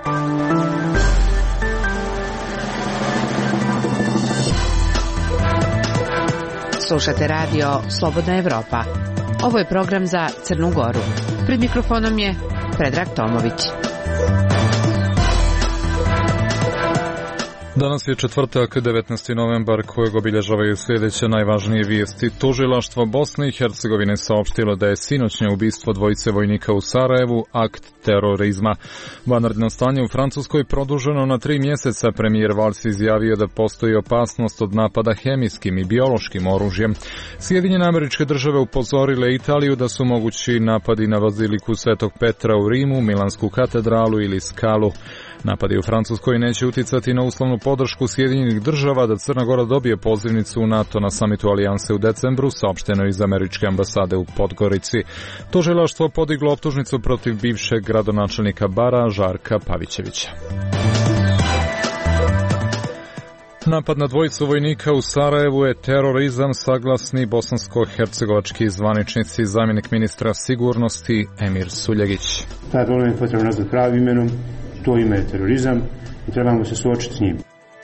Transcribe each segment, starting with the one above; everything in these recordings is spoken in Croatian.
Slušate radio Slobodna Evropa. Ovo je program za Crnu Goru. Pred mikrofonom je Predrag Tomović. Danas je četvrtak, 19. novembar, kojeg obilježavaju sljedeće najvažnije vijesti. Tužilaštvo Bosne i Hercegovine saopštilo da je sinoćnje ubistvo dvojice vojnika u Sarajevu akt terorizma. Vanredno stanje u Francuskoj produženo na 3 mjeseca. Premijer Valls izjavio da postoji opasnost od napada hemijskim i biološkim oružjem. Sjedinjene Američke Države upozorile Italiju da su mogući napadi na baziliku Svetog Petra u Rimu, Milansku katedralu ili Skalu. Napadi u Francuskoj neće uticati na uslovnu podršku Sjedinjenih Država da Crna Gora dobije pozivnicu u NATO na samitu Alijanse u decembru, saopšteno iz Američke ambasade u Podgorici. Tužilaštvo podiglo optužnicu protiv bivšeg gradonačelnika Bara, Žarka Pavićevića. Napad na dvojicu vojnika u Sarajevu je terorizam, saglasni bosansko-hercegovački zvaničnici. Zamjenik ministra sigurnosti Emir Suljegić. Taj problem je potrebno nazvati pravim imenom. To ime je terorizam i trebamo se suočiti s njim.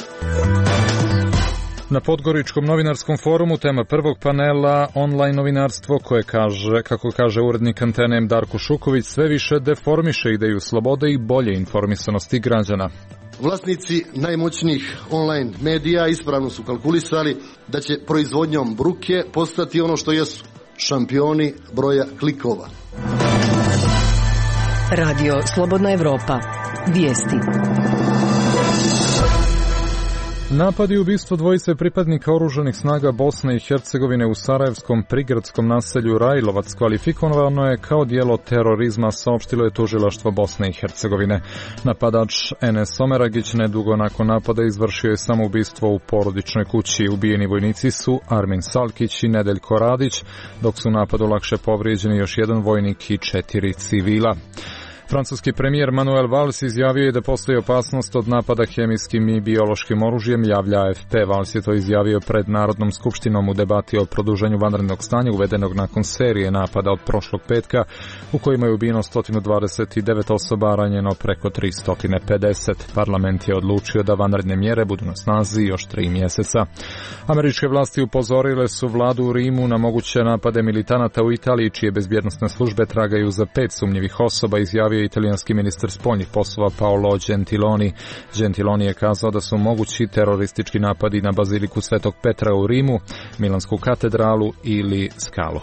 Na Podgoričkom novinarskom forumu tema prvog panela online novinarstvo koje kaže, kako kaže urednik Antene Darko Šuković, sve više deformiše ideju slobode i bolje informisanosti građana. Vlasnici najmoćnijih online medija ispravno su kalkulisali da će proizvodnjom bruke postati ono što jesu, šampioni broja klikova. Radio Slobodna Evropa. Vijesti. Napad i ubistvo dvojice pripadnika oružanih snaga Bosne i Hercegovine u sarajevskom prigradskom naselju Rajlovac kvalifikovano je kao djelo terorizma, saopštilo je tužilaštvo Bosne i Hercegovine. Napadač Enes Omeragić nedugo nakon napada izvršio je samoubistvo u porodičnoj kući. Ubijeni vojnici su Armin Salkić i Nedeljko Radić, dok su u napadu lakše povrijeđeni još jedan vojnik i 4 civila. Francuski premijer Manuel Valls izjavio je da postoji opasnost od napada hemijskim i biološkim oružjem, javlja AFP. Valls je to izjavio pred Narodnom skupštinom u debati o produženju vanrednog stanja uvedenog nakon serije napada od prošlog petka u kojima je ubijeno 129 osoba, ranjeno preko 350. Parlament je odlučio da vanredne mjere budu na snazi još 3 mjeseca. Američke vlasti upozorile su vladu u Rimu na moguće napade militanata u Italiji, čije bezbjednosne službe tragaju za 5 sumnjivih osoba, izjavio italijanski ministar spoljnih poslova Paolo Gentiloni. Gentiloni je kazao da su mogući teroristički napadi na baziliku Svetog Petra u Rimu, Milansku katedralu ili Skalu.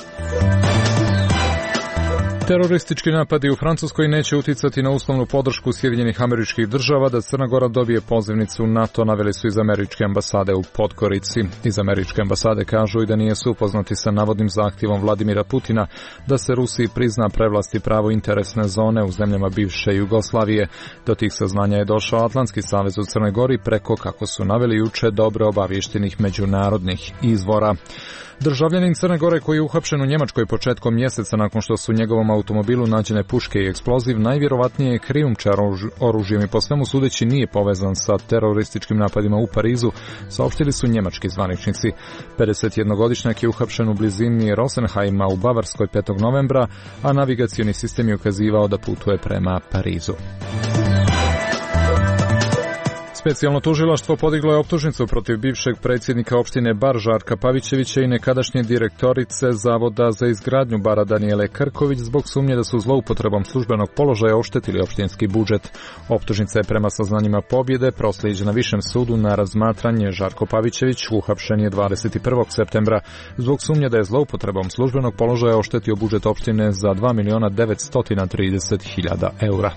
Teroristički napadi u Francuskoj neće uticati na uslovnu podršku Sjedinjenih Američkih Država da Crna Gora dobije pozivnicu u NATO, naveli su iz Američke ambasade u Podgorici. Iz Američke ambasade kažu i da nisu upoznati sa navodnim zahtjevom Vladimira Putina da se Rusiji prizna prevlasti pravo interesne zone u zemljama bivše Jugoslavije. Do tih saznanja je došao Atlantski savez u Crnoj Gori preko, kako su naveli juče, dobro obaviještenih međunarodnih izvora. Državljanin Crne Gore koji je uhapšen u Njemačkoj početkom mjeseca nakon što su u njegovom automobilu nađene puške i eksploziv, najvjerovatnije je krijumčar oružjem i po svemu sudeći nije povezan sa terorističkim napadima u Parizu, saopštili su njemački zvaničnici. 51-godišnjak je uhapšen u blizini Rosenheima u Bavarskoj 5. novembra, a navigacioni sistem je ukazivao da putuje prema Parizu. Specijalno tužilaštvo podiglo je optužnicu protiv bivšeg predsjednika opštine Bar Žarka Pavićevića i nekadašnje direktorice Zavoda za izgradnju Bara Danijele Krković zbog sumnje da su zloupotrebom službenog položaja oštetili opštinski budžet. Optužnica je prema saznanjima Pobjede proslijeđena Višem sudu na razmatranje. Žarko Pavićević uhapšen je 21. septembra zbog sumnje da je zloupotrebom službenog položaja oštetio budžet opštine za 2.930.000 eura.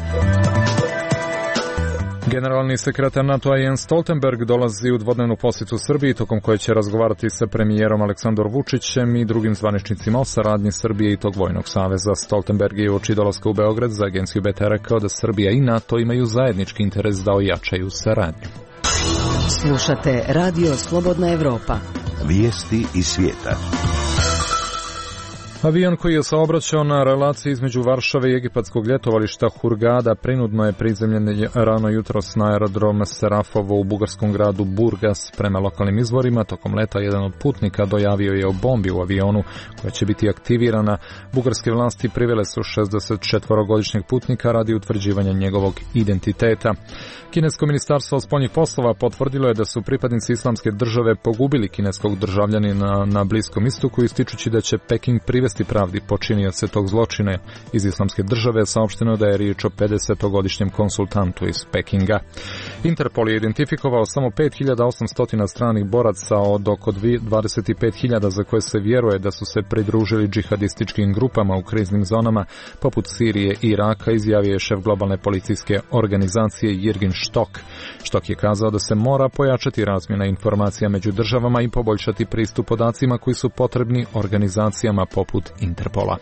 Generalni sekretar NATO-a Jens Stoltenberg dolazi u dvodnevnu posjetu Srbiji, tokom koje će razgovarati sa premijerom Aleksandrom Vučićem i drugim zvaničnicima o saradnji Srbije i tog vojnog saveza. Stoltenberg je uoči dolaska u Beograd za agenciju BT rekao da Srbija i NATO imaju zajednički interes da ojačaju saradnju. Slušate Radio Slobodna Evropa. Vijesti iz svijeta. Avion koji je saobraćao na relaciji između Varšave i egipatskog ljetovališta Hurgada prinudno je prizemljen rano jutros na aerodrom Serafovo u bugarskom gradu Burgas. Prema lokalnim izvorima, tokom leta jedan od putnika dojavio je o bombi u avionu koja će biti aktivirana. Bugarske vlasti privele su 64-godišnjeg putnika radi utvrđivanja njegovog identiteta. Kinesko ministarstvo spoljnih poslova potvrdilo je da su pripadnici Islamske države pogubili kineskog državljanina na Bliskom istoku, ističući da će Peking privesti pravdi počinioce tog zločina. Iz Islamske države saopšteno da je riječ o 50-godišnjem konsultantu iz Pekinga. Interpol je identifikovao samo 5800 stranih boraca od oko 25.000 za koje se vjeruje da su se pridružili džihadističkim grupama u kriznim zonama poput Sirije i Iraka, izjavio je šef globalne policijske organizacije Jirgin Štok. Štok je kazao da se mora pojačati razmjena informacija među državama i poboljšati pristup podacima koji su potrebni organizacijama poput Interpola.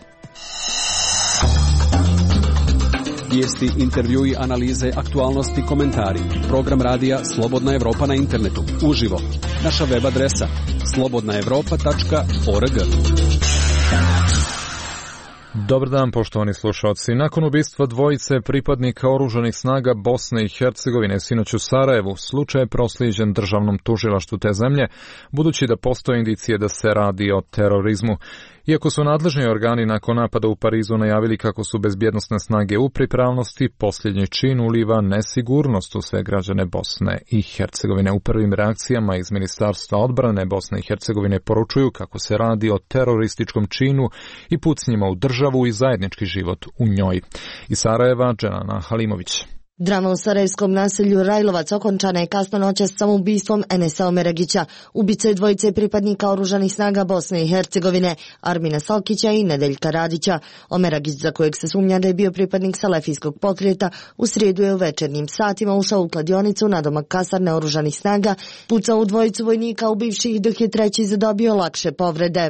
Vijesti, intervjui, analize, aktualnosti, komentari. Program radija Slobodna Evropa na internetu. Uživo. Naša web adresa slobodnaevropa.org. Dobar dan, poštovani slušalci. Nakon ubistva dvojice pripadnika oružanih snaga Bosne i Hercegovine sinoć u Sarajevu, slučaj je proslijeđen državnom tužilaštvu te zemlje, budući da postoje indicije da se radi o terorizmu. Iako su nadležni organi nakon napada u Parizu najavili kako su bezbjednosne snage u pripravnosti, posljednji čin uliva nesigurnost u sve građane Bosne i Hercegovine. U prvim reakcijama iz Ministarstva odbrane Bosne i Hercegovine poručuju kako se radi o terorističkom činu i pucnjima u državu i zajednički život u njoj. Iz Sarajeva, Dženana Halimović. Drama u sarajevskom naselju Rajlovac okončana je kasno noćas samoubistvom Enesa Omeragića, ubice dvojice pripadnika oružanih snaga Bosne i Hercegovine, Armina Salkića i Nedeljka Radića. Omeragić, za kojeg se sumnja da je bio pripadnik salafijskog pokreta, u srijedu je u večernjim satima ušao u kladionicu na domak kasarne oružanih snaga, pucao u dvojicu vojnika ubivših, dok je treći zadobio lakše povrede.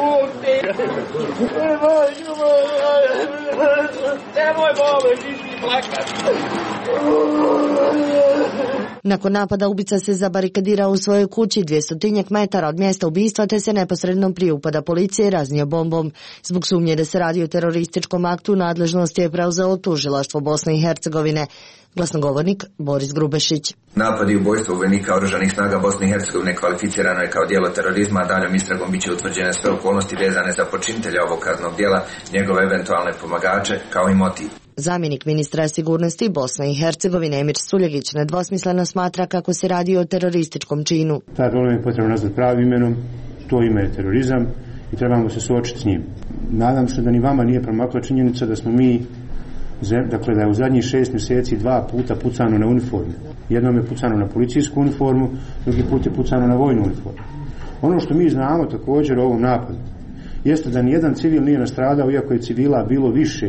Nakon napada ubica se zabarikadirao u svojoj kući 200 metara od mjesta ubistva, te se neposredno prije upada policije raznio bombom. Zbog sumnje da se radi o terorističkom aktu, nadležnost je preuzelo tužilaštvo Bosne i Hercegovine. Glasnogovornik Boris Grubešić. Napad i ubojstvo vojnika oružanih snaga Bosne i Hercegovine kvalificirano je kao djelo terorizma, a daljom istragom biće utvrđene sve okolnosti vezane za počinitelja ovog kaznenog djela, njegove eventualne pomagače, kao i motiv. Zamjenik ministra sigurnosti Bosne i Hercegovine Emir Suljegić nedvosmisleno smatra kako se radi o terorističkom činu. Taj problem je potrebno nazvati pravim imenom, to ime je terorizam i trebamo se suočiti s njim. Nadam se da ni vama nije promakla činjenica da smo mi, dakle da je u zadnjih 6 mjeseci 2 puta pucano na uniforme. Jednom je pucano na policijsku uniformu, drugi put je pucano na vojnu uniformu. Ono što mi znamo također o ovom napadu jeste da nijedan civil nije nastradao, iako je civila bilo više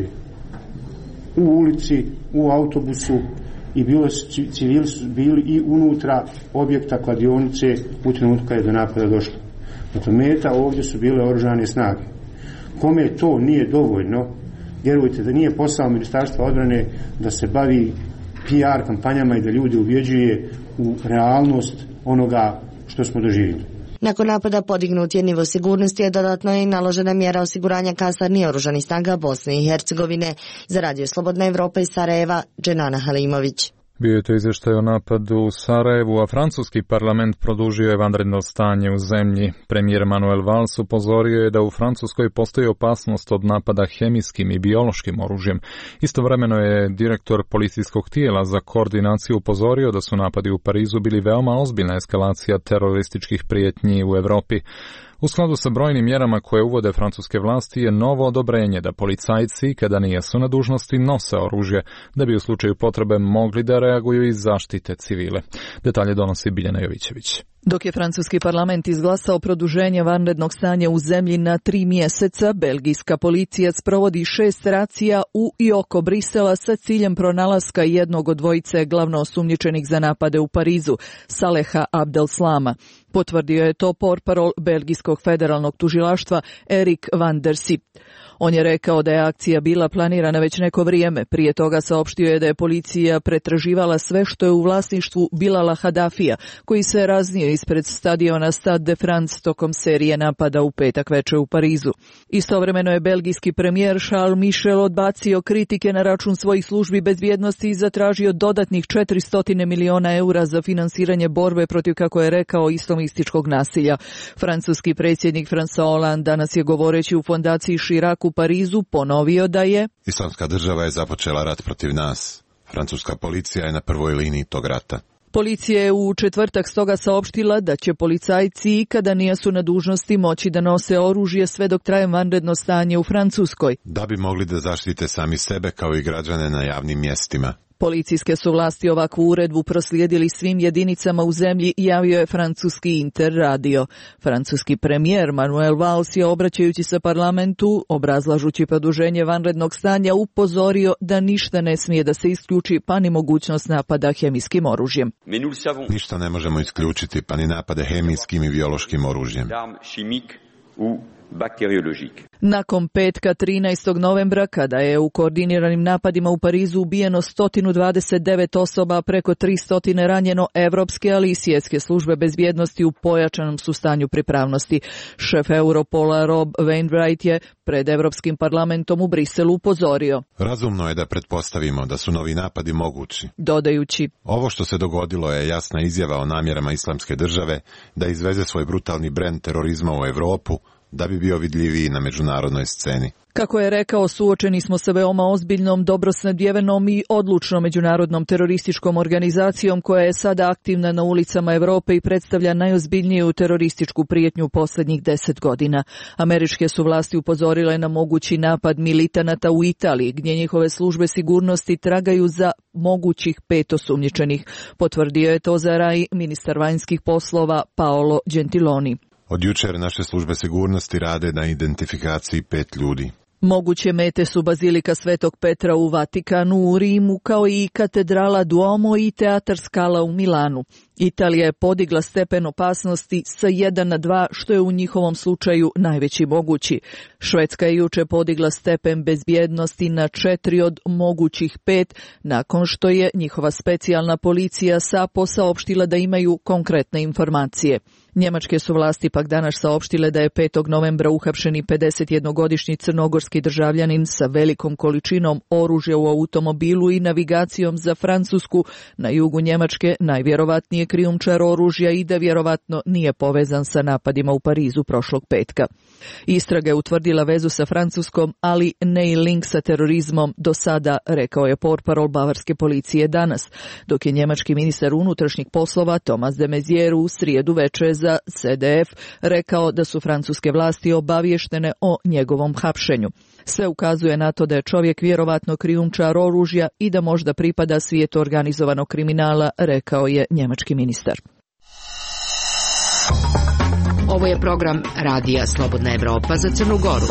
u ulici, u autobusu i civili su bili i unutra objekta kladionice u trenutku kada je do napada došlo. Dakle, meta ovdje su bile oružane snage. Kome to nije dovoljno, vjerujte da nije posao Ministarstva odbrane da se bavi PR kampanjama i da ljudi ubjeđuje u realnost onoga što smo doživjeli. Nakon napada podignut je nivo sigurnosti, a dodatno je i naložena mjera osiguranja kasarni oružanih snaga Bosne i Hercegovine. Za radio Slobodna Evropa iz Sarajeva, Dženana Halimović. Bio je to izvještaj o napadu u Sarajevu, a francuski parlament produžio je vanredno stanje u zemlji. Premijer Manuel Valls upozorio je da u Francuskoj postoji opasnost od napada hemijskim i biološkim oružjem. Istovremeno je direktor policijskog tijela za koordinaciju upozorio da su napadi u Parizu bili veoma ozbiljna eskalacija terorističkih prijetnji u Europi. U skladu sa brojnim mjerama koje uvode francuske vlasti je novo odobrenje da policajci, kada nijesu na dužnosti, nose oružje, da bi u slučaju potrebe mogli da reaguju i zaštite civile. Detalje donosi Biljana Jovićević. Dok je francuski parlament izglasao produženje vanrednog stanja u zemlji na 3 mjeseca, belgijska policija sprovodi 6 racija u i oko Brisela sa ciljem pronalaska jednog od dvojice glavno osumnjičenih za napade u Parizu, Saleha Abdelslama. Potvrdio je to portparol belgijskog federalnog tužilaštva Erik van der Sip. On je rekao da je akcija bila planirana već neko vrijeme. Prije toga saopštio je da je policija pretraživala sve što je u vlasništvu Bilala Hadafija, koji se raznio ispred stadiona Stade de France tokom serije napada u petak veče u Parizu. Istovremeno je belgijski premijer Charles Michel odbacio kritike na račun svojih službi bezbjednosti i zatražio dodatnih 400 miliona eura za finansiranje borbe protiv, kako je rekao, islamističkog nasilja. Francuski predsjednik François Hollande danas je govoreći u fondaciji Chirac u Parizu ponovio da je Islamska država je započela rat protiv nas. Francuska policija je na prvoj liniji tog rata. Policija je u četvrtak stoga saopštila da će policajci kada nisu na dužnosti moći da nose oružje sve dok traje vanredno stanje u Francuskoj. Da bi mogli da zaštite sami sebe kao i građane na javnim mjestima. Policijske su vlasti ovakvu uredbu proslijedili svim jedinicama u zemlji, javio je francuski Interradio. Francuski premijer Manuel Valls je, obraćajući se parlamentu, obrazlažući produženje vanrednog stanja, upozorio da ništa ne smije da se isključi, pa ni mogućnost napada hemijskim oružjem. Ništa ne možemo isključiti, pa ni napade hemijskim i biološkim oružjem. Nakon petka 13. novembra, kada je u koordiniranim napadima u Parizu ubijeno 129 osoba, preko 300 ranjeno, evropske, ali i svjetske službe bezbjednosti u pojačanom su stanju pripravnosti. Šef Europola Rob Wainwright je pred Evropskim parlamentom u Briselu upozorio. Razumno je da pretpostavimo da su novi napadi mogući. Dodajući, ovo što se dogodilo je jasna izjava o namjerama Islamske države da izveze svoj brutalni brend terorizma u Europu, da bi bio vidljiviji na međunarodnoj sceni. Kako je rekao, suočeni smo sa veoma ozbiljnom, dobro snadjevenom i odlučnom međunarodnom terorističkom organizacijom koja je sada aktivna na ulicama Europe i predstavlja najozbiljniju terorističku prijetnju posljednjih 10 godina. Američke su vlasti upozorile na mogući napad militanata u Italiji, gdje njihove službe sigurnosti tragaju za mogućih 5 osumnjičenih. Potvrdio je to za RAI ministar vanjskih poslova Paolo Gentiloni. Od jučer naše službe sigurnosti rade na identifikaciji 5 ljudi. Moguće mete su Bazilika Svetog Petra u Vatikanu, u Rimu, kao i katedrala Duomo i Teatar Scala u Milanu. Italija je podigla stepen opasnosti sa 1 na 2, što je u njihovom slučaju najveći mogući. Švedska je juče podigla stepen bezbjednosti na 4 od mogućih 5, nakon što je njihova specijalna policija SAPO saopštila da imaju konkretne informacije. Njemačke su vlasti pak danas saopštile da je 5. novembra uhapšeni 51-godišnji crnogorski državljanin sa velikom količinom oružja u automobilu i navigacijom za Francusku na jugu Njemačke, najvjerovatnije krijumčar oružja i da vjerovatno nije povezan sa napadima u Parizu prošlog petka. Istraga je utvrdila vezu sa Francuskom, ali ne i link sa terorizmom do sada, rekao je portparol bavarske policije danas, dok je njemački ministar unutrašnjih poslova Thomas de Maizière u srijedu večer za CDF rekao da su francuske vlasti obavještene o njegovom hapšenju. Sve ukazuje na to da je čovjek vjerovatno krijumčar oružja i da možda pripada svijetu organizovanog kriminala, rekao je njemački ministar. Ovo je program Radija Slobodna Evropa za Crnu Goru.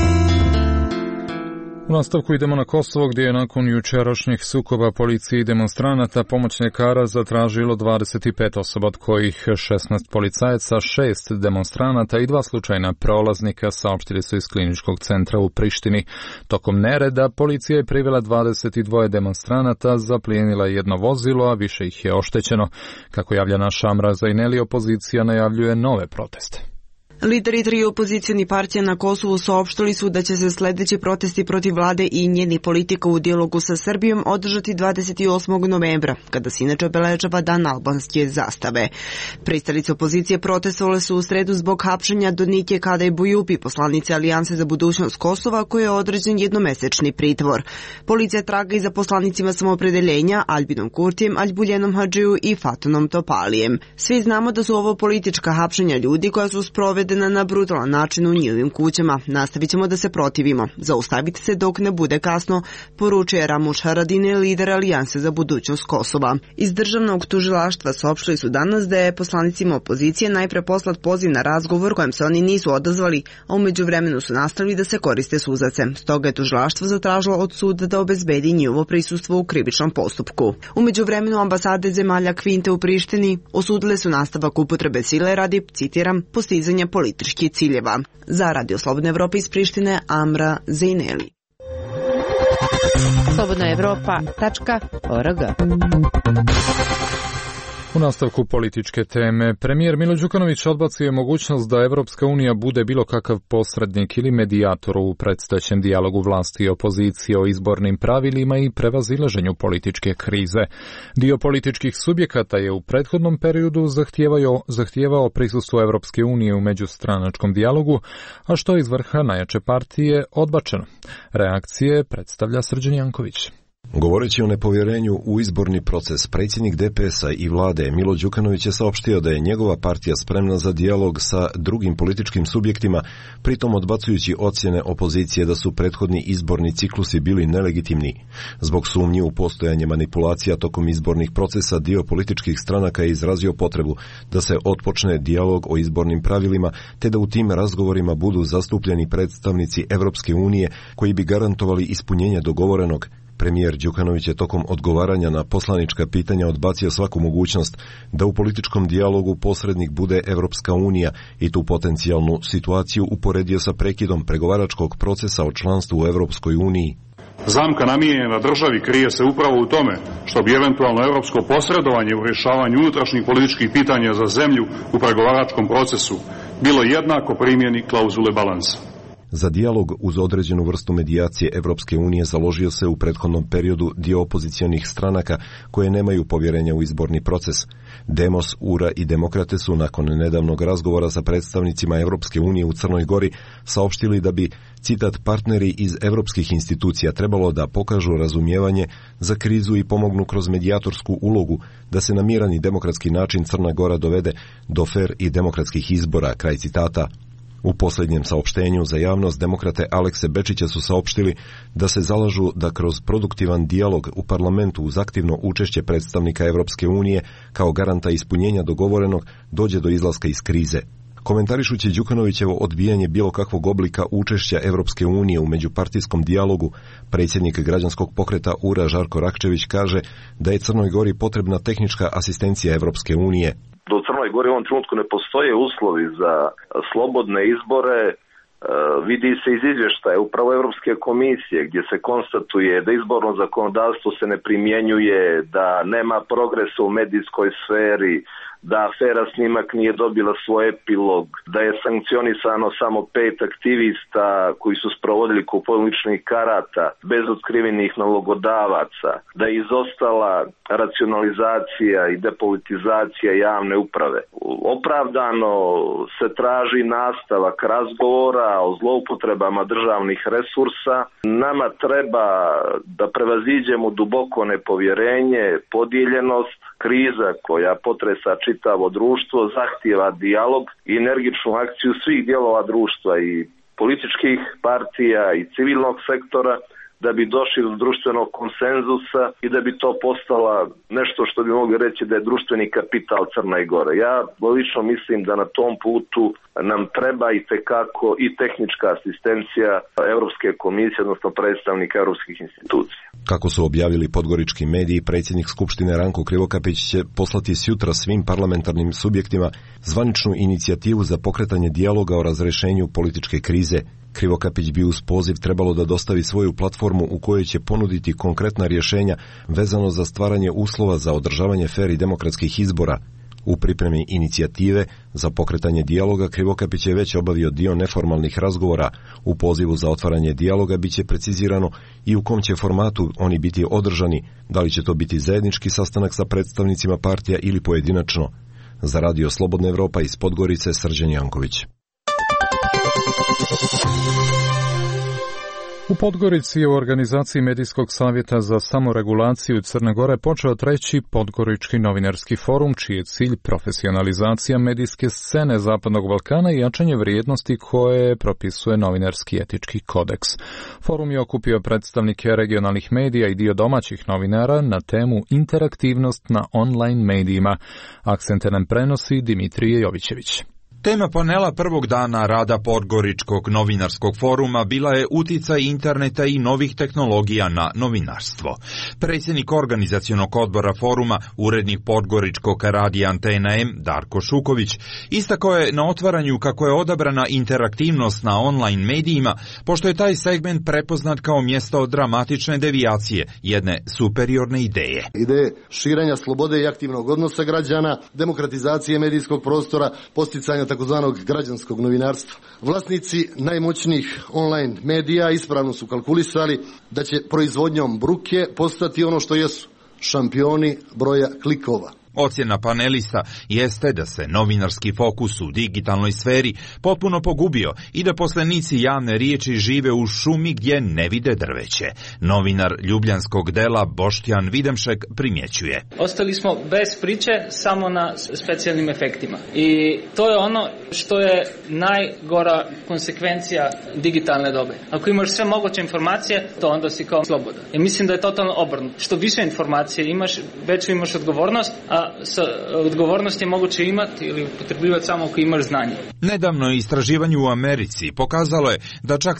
U nastavku idemo na Kosovo, gdje je nakon jučerašnjih sukoba policije i demonstranata pomoć ljekara zatražilo 25 osoba, od kojih 16 policajaca, 6 demonstranata i 2 slučajna prolaznika, saopštili su iz kliničkog centra u Prištini. Tokom nereda policija je privela 22 demonstranata, zaplijenila jedno vozilo, a više ih je oštećeno. Kako javlja naša Amra Zaineli, opozicija najavljuje nove proteste. Lideri 3 opozicijnih partija na Kosovu saopštili su da će se sljedeći protesti protiv vlade i njenih politika u dijalogu sa Srbijom održati 28. novembra, kada se inače obeležava dan albanske zastave. Pristalice opozicije protestovale su u sredu zbog hapšenja Donike Kadej Bujupi, poslanice Alijanse za budućnost Kosova, koje je određen jednomesečni pritvor. Policija traga i za poslanicima samoopredeljenja Albinom Kurtijem, Aljbuljenom Hadžiju i Fatunom Topalijem. Svi znamo da su ovo politička hapšenja ljudi koja su sprovedena provedena na brutalan način u njihovim kućama. Nastavit ćemo da se protivimo. Zaustavite se dok ne bude kasno, poručuje Ramuš Haradinaj, lider Alijanse za budućnost Kosova. Iz državnog tužilaštva saopštili su danas da je poslanicima opozicije najpre poslat poziv na razgovor kojem se oni nisu odazvali, a u međuvremenu su nastavili da se koriste suzace. Stoga je tužilaštvo zatražilo od suda da obezbedi njihovo prisustvo u krivičnom postupku. U međuvremenu ambasade zemalja Kvinte u Prištini osudile su nastavak upotrebe sile radi, citiram, postizanja političkih ciljeva. Za Radio Slobodna Evropa iz Prištine, Amra Zejneli. slobodnaevropa.org. U nastavku političke teme, premijer Milo Đukanović odbacio je mogućnost da Evropska unija bude bilo kakav posrednik ili medijator u predstojećem dijalogu vlasti i opozicije o izbornim pravilima i prevazilaženju političke krize. Dio političkih subjekata je u prethodnom periodu zahtijevao prisustvo Evropske unije u međustranačkom dijalogu, a što iz vrha najjače partije odbačeno. Reakcije predstavlja Srđan Janković. Govoreći o nepovjerenju u izborni proces, predsjednik DPS-a i vlade Milo Đukanović je saopštio da je njegova partija spremna za dijalog sa drugim političkim subjektima, pritom odbacujući ocjene opozicije da su prethodni izborni ciklusi bili nelegitimni. Zbog sumnji u postojanje manipulacija tokom izbornih procesa, dio političkih stranaka je izrazio potrebu da se otpočne dijalog o izbornim pravilima, te da u tim razgovorima budu zastupljeni predstavnici Evropske unije koji bi garantovali ispunjenje dogovorenog. Premijer Đukanović je tokom odgovaranja na poslanička pitanja odbacio svaku mogućnost da u političkom dijalogu posrednik bude Evropska unija i tu potencijalnu situaciju uporedio sa prekidom pregovaračkog procesa o članstvu u Evropskoj uniji. Zamka namijenjena državi krije se upravo u tome što bi eventualno evropsko posredovanje u rješavanju unutrašnjih političkih pitanja za zemlju u pregovaračkom procesu bilo jednako primjeni klauzule balansa. Za dijalog uz određenu vrstu medijacije Evropske unije založio se u prethodnom periodu dio opozicionih stranaka koje nemaju povjerenja u izborni proces. Demos, URA i Demokrate su nakon nedavnog razgovora sa predstavnicima Evropske unije u Crnoj Gori saopštili da bi, citat, partneri iz evropskih institucija trebalo da pokažu razumijevanje za krizu i pomognu kroz medijatorsku ulogu da se na miran i demokratski način Crna Gora dovede do fer i demokratskih izbora, kraj citata. U posljednjem saopštenju za javnost Demokrate Alekse Bečića su saopštili da se zalažu da kroz produktivan dijalog u parlamentu uz aktivno učešće predstavnika Evropske unije kao garanta ispunjenja dogovorenog dođe do izlaska iz krize. Komentarišući Đukanovićevo odbijanje bilo kakvog oblika učešća Evropske unije u međupartijskom dijalogu, predsjednik građanskog pokreta URA Žarko Rakčević kaže da je Crnoj Gori potrebna tehnička asistencija Evropske unije. Da u Crnoj Gori u ovom trenutku ne postoje uslovi za slobodne izbore, vidi se iz izvještaja upravo Europske komisije gdje se konstatuje da izborno zakonodavstvo se ne primjenjuje, da nema progresa u medijskoj sferi, da afera Snimak nije dobila svoj epilog, da je sankcionisano samo 5 aktivista koji su sprovodili kupovinu ličnih karata bez otkrivenih nalogodavaca, da je izostala racionalizacija i depolitizacija javne uprave. Opravdano se traži nastavak razgovora o zloupotrebama državnih resursa. Nama treba da prevaziđemo duboko nepovjerenje, podijeljenost, kriza koja potresa čitavo društvo zahtijeva dijalog i energičnu akciju svih dijelova društva i političkih partija i civilnog sektora da bi došli do društvenog konsenzusa i da bi to postala nešto što bi mogli reći da je društveni kapital Crne Gore. Ja lično mislim da na tom putu nam treba itekako i tehnička asistencija Europske komisije, odnosno predstavnika europskih institucija. Kako su objavili podgorički mediji, predsjednik Skupštine Ranko Krivokapić će poslati sjutra svim parlamentarnim subjektima zvaničnu inicijativu za pokretanje dijaloga o razrješenju političke krize. Krivokapić bi uz poziv trebalo da dostavi svoju platformu u kojoj će ponuditi konkretna rješenja vezano za stvaranje uslova za održavanje fer i demokratskih izbora. U pripremi inicijative za pokretanje dijaloga Krivokapić je već obavio dio neformalnih razgovora. U pozivu za otvaranje dijaloga bit će precizirano i u kom će formatu oni biti održani, da li će to biti zajednički sastanak sa predstavnicima partija ili pojedinačno. Za Radio Slobodna Evropa iz Podgorice, Srđan Janković. U Podgorici je u organizaciji Medijskog savjeta za samoregulaciju Crne Gore počeo 3. Podgorički novinarski forum, čiji je cilj profesionalizacija medijske scene Zapadnog Balkana i jačanje vrijednosti koje propisuje novinarski etički kodeks. Forum je okupio predstavnike regionalnih medija i dio domaćih novinara na temu interaktivnost na online medijima. Akcente nam prenosi Dimitrije Jovićević. Tema panela prvog dana rada Podgoričkog novinarskog foruma bila je uticaj interneta i novih tehnologija na novinarstvo. Predsjednik organizacionog odbora foruma, urednik Podgoričkog radija Antena M, Darko Šuković, istakao je na otvaranju kako je odabrana interaktivnost na online medijima, pošto je taj segment prepoznat kao mjesto dramatične devijacije, jedne superiorne ideje. Ideje širenja slobode i aktivnog odnosa građana, demokratizacije medijskog prostora, posticanja takozvanog građanskog novinarstva. Vlasnici najmoćnijih online medija ispravno su kalkulisali da će proizvodnjom bruke postati ono što jesu, šampioni broja klikova. Ocjena panelista jeste da se novinarski fokus u digitalnoj sferi potpuno pogubio i da poslanici javne riječi žive u šumi gdje ne vide drveće. Novinar ljubljanskog dela Boštjan Videmšek primjećuje. Ostali smo bez priče samo na specijalnim efektima. I to je ono što je najgora konsekvencija digitalne dobe. Ako imaš sve moguće informacije, to onda si kao slobodan. I mislim da je totalno obrnuto. Što više informacije imaš, veću imaš odgovornost, a odgovornost je moguće imati ili upotrebljivati samo ako imaš znanje. Nedavno istraživanje u Americi pokazalo je da čak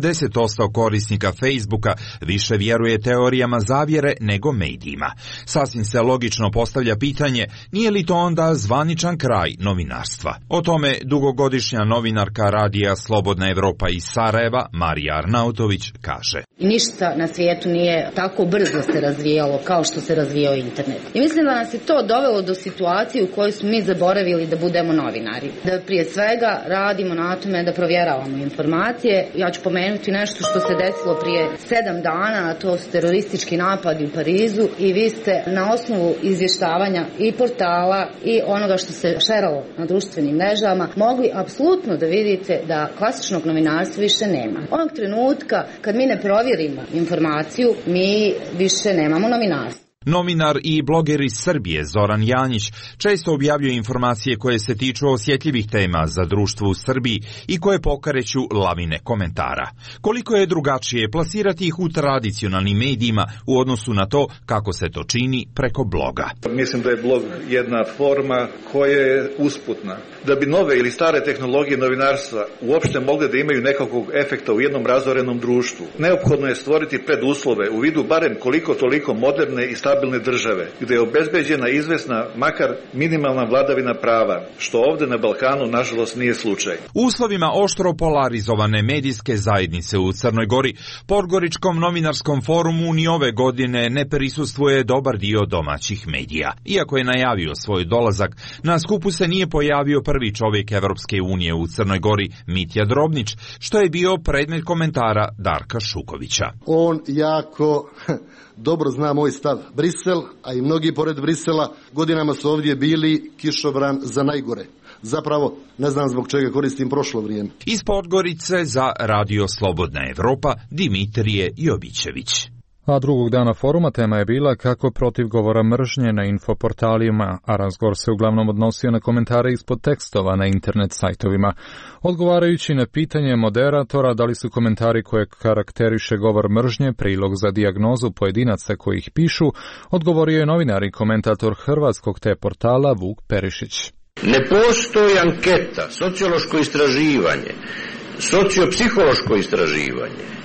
70% korisnika Facebooka više vjeruje teorijama zavjere nego medijima. Sasvim se logično postavlja pitanje, nije li to onda zvaničan kraj novinarstva? O tome dugogodišnja novinarka radija Slobodna Evropa iz Sarajeva, Marija Arnautović, kaže. Ništa na svijetu nije tako brzo se razvijalo kao što se razvijao internet. I mislim da nas je to dovelo do situacije u kojoj smo mi zaboravili da budemo novinari. Da prije svega radimo na tome da provjeravamo informacije. Ja ću pomenuti nešto što se desilo prije 7 dana, a to su teroristički napadi u Parizu i vi ste na osnovu izvještavanja i portala i onoga što se šeralo na društvenim mrežama mogli apsolutno da vidite da klasičnog novinarstva više nema. Onog trenutka kad mi ne provjerimo informaciju, mi više nemamo novinarstvo. Novinar i bloger iz Srbije Zoran Janjić često objavljuje informacije koje se tiču osjetljivih tema za društvo u Srbiji i koje pokreću lavine komentara. Koliko je drugačije plasirati ih u tradicionalnim medijima u odnosu na to kako se to čini preko bloga. Mislim da je blog jedna forma koja je usputna. Da bi nove ili stare tehnologije novinarstva uopšte mogle da imaju nekakvog efekta u jednom razorenom društvu, neophodno je stvoriti preduslove u vidu barem koliko toliko moderne i stabilne države, gdje je obezbeđena izvesna, makar minimalna vladavina prava, što ovdje na Balkanu nažalost nije slučaj. U uslovima oštro polarizovane medijske zajednice u Crnoj Gori, Podgoričkom novinarskom forumu ni ove godine ne prisustvuje dobar dio domaćih medija. Iako je najavio svoj dolazak, na skupu se nije pojavio prvi čovjek Evropske unije u Crnoj Gori, Mitja Drobnić, što je bio predmet komentara Darka Šukovića. On jako dobro zna moj stav. Brisel, a i mnogi pored Brisela, godinama su ovdje bili kišobran za najgore. Zapravo, ne znam zbog čega koristim prošlo vrijeme. Iz Podgorice za Radio Slobodna Evropa, Dimitrije Jovićević. A drugog dana foruma tema je bila kako protiv govora mržnje na infoportalima, a razgovor se uglavnom odnosio na komentare ispod tekstova na internet sajtovima. Odgovarajući na pitanje moderatora da li su komentari koje karakteriše govor mržnje prilog za dijagnozu pojedinaca koji ih pišu, odgovorio je novinar i komentator hrvatskog te portala Vuk Perišić. Ne postoji anketa, sociološko istraživanje, sociopsihološko istraživanje.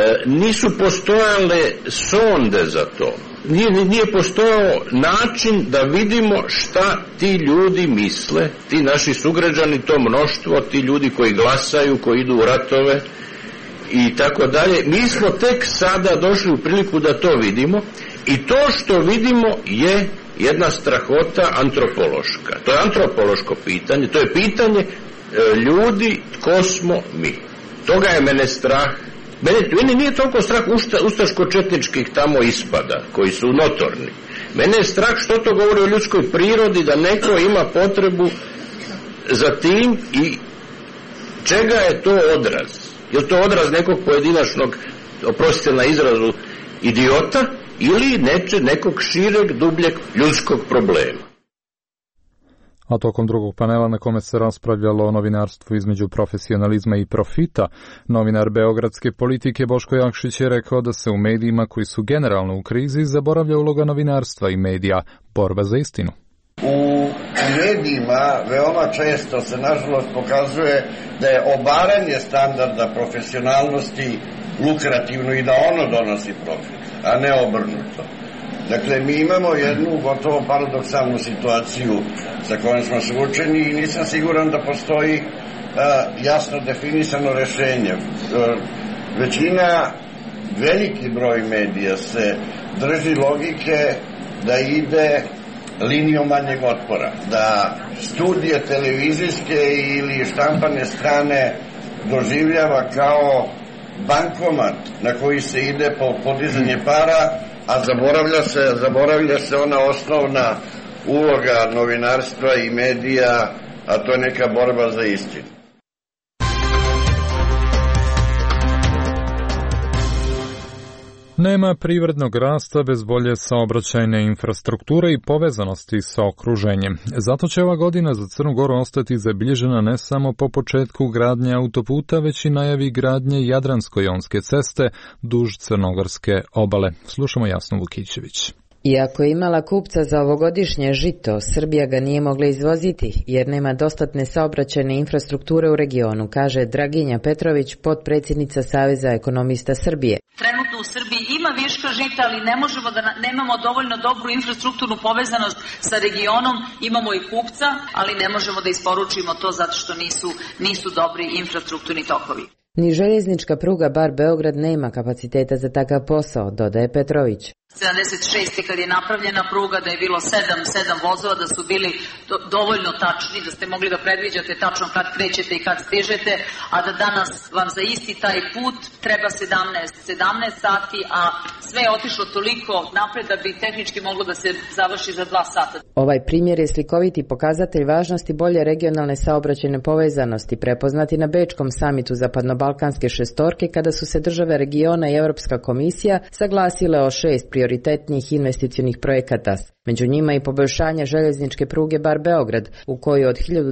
Nisu postojale sonde za to. Nije postojao način da vidimo šta ti ljudi misle, ti naši sugrađani, to mnoštvo, ti ljudi koji glasaju, koji idu u ratove i tako dalje. Mi smo tek sada došli u priliku da to vidimo i to što vidimo je jedna strahota antropološka. To je antropološko pitanje, to je pitanje ljudi, tko smo mi. Toga je mene strah. Mene nije toliko strah ustaško-četničkih tamo ispada, koji su notorni. Mene je strah što to govori o ljudskoj prirodi, da neko ima potrebu za tim i čega je to odraz. Je li to odraz nekog pojedinačnog oprostite na izrazu, idiota ili nekog šireg, dubljeg ljudskog problema. A tokom drugog panela na kome se raspravljalo o novinarstvu između profesionalizma i profita, novinar beogradske politike Boško Jakšić je rekao da se u medijima koji su generalno u krizi zaboravlja uloga novinarstva i medija, borba za istinu. U medijima veoma često se nažalost pokazuje da je obaranje standarda profesionalnosti lukrativno i da ono donosi profit, a ne obrnuto. Dakle, mi imamo jednu gotovo paradoksalnu situaciju sa kojom smo suočeni i nisam siguran da postoji jasno definisano rešenje. Veliki broj medija se drži logike da ide linijom manjeg otpora, da studije televizijske ili štampane strane doživljava kao bankomat na koji se ide po podizanje para, a zaboravlja se ona osnovna uloga novinarstva i medija, a to je neka borba za istinu. Nema privrednog rasta bez bolje saobraćajne infrastrukture i povezanosti sa okruženjem. Zato će ova godina za Crnu Goru ostati zabilježena ne samo po početku gradnje autoputa, već i najavi gradnje Jadransko-jonske ceste duž crnogorske obale. Slušamo Jasnu Vukićević. Iako je imala kupca za ovogodišnje žito, Srbija ga nije mogla izvoziti jer nema dostatne saobraćajne infrastrukture u regionu, kaže Draginja Petrović, potpredsjednica Saveza ekonomista Srbije. Trenutno u Srbiji ima viška žita, ali ne možemo da nemamo dovoljno dobru infrastrukturnu povezanost sa regionom, imamo i kupca, ali ne možemo da isporučimo to zato što nisu dobri infrastrukturni tokovi. Ni željeznička pruga Bar Beograd nema kapaciteta za takav posao, dodaje Petrović. 76. kad je napravljena pruga, da je bilo 7 vozova, da su bili dovoljno tačni, da ste mogli da predviđate tačno kad krećete i kad stižete, a da danas vam za isti taj put treba 17 sati, a sve je otišlo toliko napred da bi tehnički moglo da se završi za 2 sata. Ovaj primjer je slikoviti pokazatelj važnosti bolje regionalne saobraćajne povezanosti, prepoznati na Bečkom samitu Zapadnobalkanske šestorke, kada su se države regiona i Europska komisija saglasile o 6 prioritetnih investicionih projekata. Među njima i poboljšanje željezničke pruge Bar Beograd, u kojoj od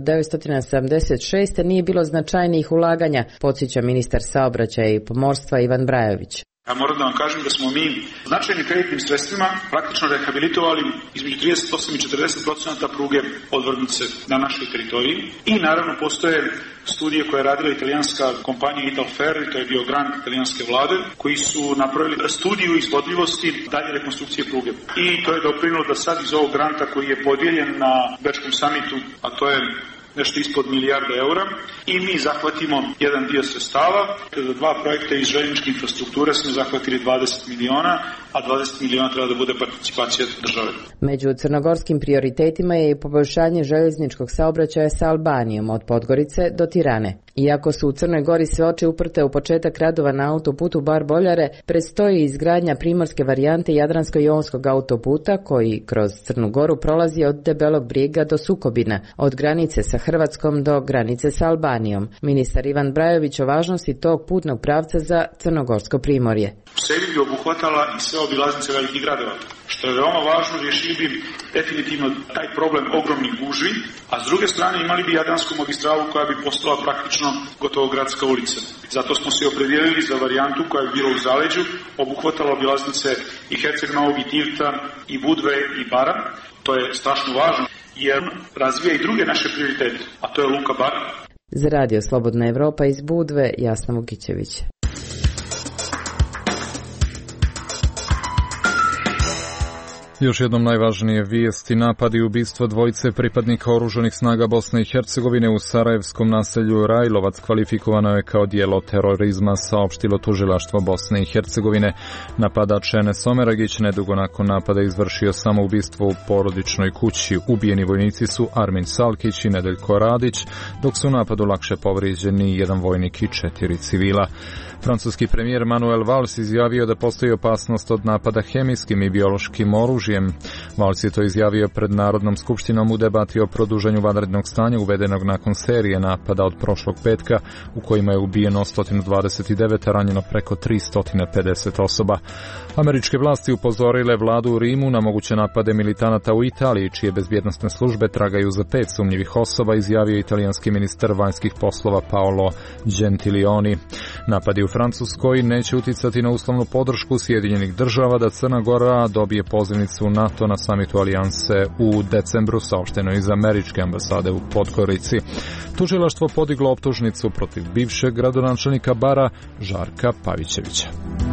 1976. nije bilo značajnijih ulaganja, podsjeća ministar saobraćaja i pomorstva Ivan Brajović. Ja moram da vam kažem da smo mi značajnim kreditnim sredstvima praktično rehabilitovali između 38 i 40% pruge od Vrbnice na našoj teritoriji. I naravno postoje studije koje je radila italijanska kompanija Italferri, to je bio grant italijanske vlade, koji su napravili studiju izvodljivosti dalje rekonstrukcije pruge. I to je doprinilo da sad iz ovog granta koji je podijeljen na Bečkom samitu, a to je nešto ispod milijarda eura, i mi zahvatimo jedan dio sredstava. Za 2 projekta iz željezničke infrastrukture smo zahvatili 20 miliona, a 20 miliona treba da bude participacija države. Među crnogorskim prioritetima je i poboljšanje željezničkog saobraćaja sa Albanijom od Podgorice do Tirane. Iako su u Crnoj Gori sve oči uprte u početak radova na autoputu Bar-Boljare, predstoji izgradnja primorske varijante Jadransko-jonskog autoputa koji kroz Crnu Goru prolazi od Debelog Brijega do Sukobina, od granice sa Hrvatskom do granice sa Albanijom. Ministar Ivan Brajović o važnosti tog putnog pravca za crnogorsko primorje. U sebi bi obuhvatala i sve obilaznice velikih gradova. Što je veoma važno, riješili bi definitivno taj problem ogromnih gužvi, a s druge strane imali bi Jadransku magistralu koja bi postala praktično gotovo gradska ulica. Zato smo se opredijelili za varijantu koja je bila u zaleđu, obuhvatala obilaznice i Herceg Novog i Tivta i Budve i Bara. To je strašno važno jer razvija i druge naše prioritete, a to je Luka Bar. Za Radio Slobodna Evropa iz Budve, Jasna Vukićević. Još jednom najvažnije vijesti: napadi i ubistvo dvojice pripadnika oružanih snaga Bosne i Hercegovine u sarajevskom naselju Rajlovac kvalifikovano je kao djelo terorizma, saopštilo tužilaštvo Bosne i Hercegovine. Napadač Enes Omeragić nedugo nakon napada izvršio samoubistvo u porodičnoj kući. Ubijeni vojnici su Armin Salkić i Nedeljko Radić, dok su u napadu lakše povrijeđeni 1 vojnik i 4 civila. Francuski premijer Manuel Valls izjavio da postoji opasnost od napada hemijskim i biološkim oružjem. Valls je to izjavio pred Narodnom skupštinom u debati o produženju vanrednog stanja uvedenog nakon serije napada od prošlog petka u kojima je ubijeno 129, a ranjeno preko 350 osoba. Američke vlasti upozorile vladu u Rimu na moguće napade militanata u Italiji, čije bezbjednosne službe tragaju za 5 sumnjivih osoba, izjavio italijanski ministar vanjskih poslova Paolo Gentiloni. Napadi u Francuskoj neće uticati na uslovnu podršku Sjedinjenih država da Crna Gora dobije pozivnicu NATO na samitu alijanse u decembru, saopšteno iz američke ambasade u Podgorici. Tužilaštvo podiglo optužnicu protiv bivšeg gradonačelnika Bara Žarka Pavićevića.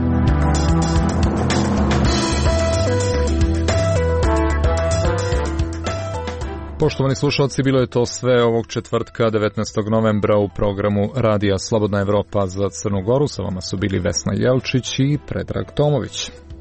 Poštovani slušalci, bilo je to sve ovog četvrtka 19. novembra u programu Radija Slobodna Evropa za Crnu Goru. Sa vama su bili Vesna Jelčić i Predrag Tomović.